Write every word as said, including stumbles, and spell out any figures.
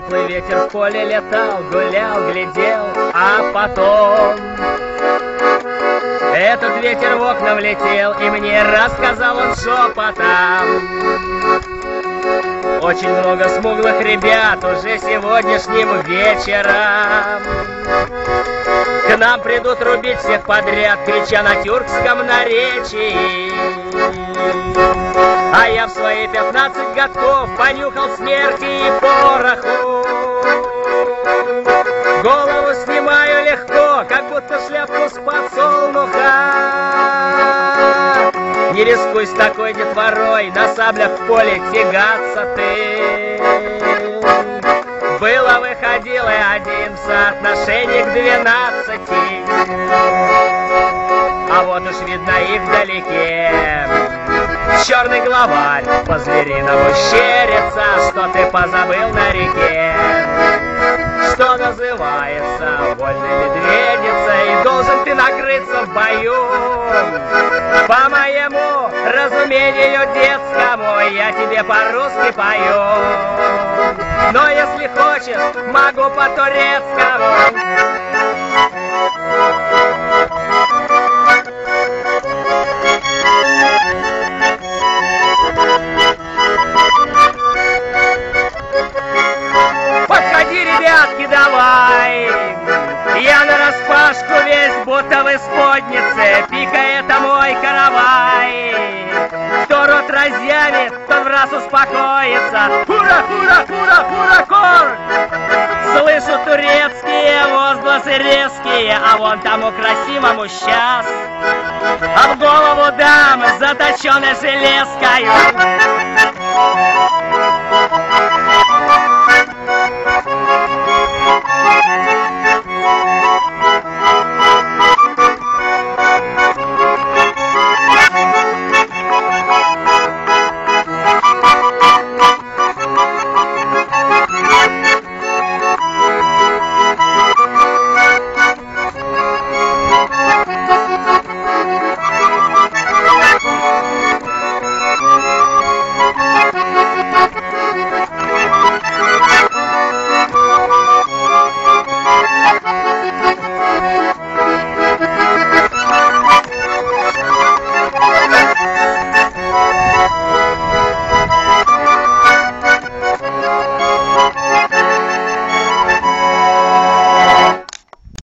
теплый ветер в поле летал, гулял, глядел, а потом этот ветер в окна влетел, и мне рассказал он шепотом: очень много смуглых ребят уже сегодняшним вечером к нам придут рубить всех подряд, крича на тюркском наречии. А я в свои пятнадцать годков понюхал смерти и пороху. Голову снимаю легко, как будто шляпку с подсолнуха. Не рискуй с такой детворой, на саблях в поле тягаться ты. Было выходило один в соотношении к двенадцати. А вот уж видно и вдалеке черный главарь по-звериному щерится. Что ты позабыл на реке, что называется вольной медведицей, и должен ты накрыться в бою. По моему разумению детскому я тебе по-русски пою, но если хочешь, могу по-турецкому. Подходи, ребятки, давай! Я нараспашку весь, будто в исподнице, пика — это мой каравай. Кто рот разъявит, тот в раз успокоится. Хура, хура, хура, хура, кор! Слышу турецкие возгласы резкие, а вон тому красивому сейчас а в голову дам заточенной железкою.